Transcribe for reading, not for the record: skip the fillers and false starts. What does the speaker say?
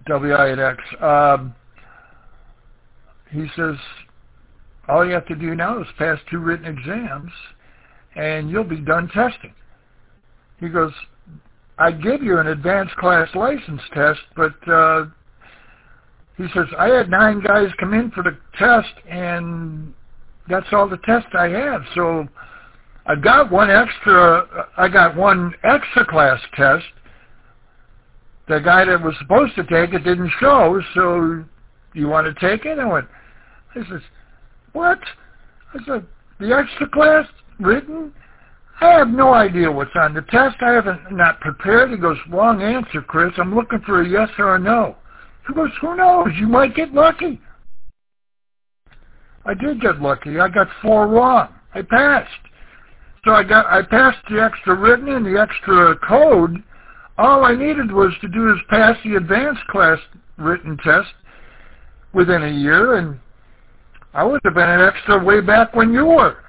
WI8X. He says, all you have to do now is pass 2 written exams, and you'll be done testing. He goes, I give you an advanced class license test, but he says, I had 9 guys come in for the test, and that's all the test I have. So I got one extra class test. The guy that was supposed to take it didn't show, so you want to take it? He says, what? I said, the extra class written? I have no idea what's on the test. I haven't not prepared. He goes, wrong answer, Chris. I'm looking for a yes or a no. He goes, who knows? You might get lucky. I did get lucky. I got 4 wrong. I passed. So I passed the extra written and the extra code. All I needed was to do is pass the advanced class written test within a year, and I would have been an extra way back when you were.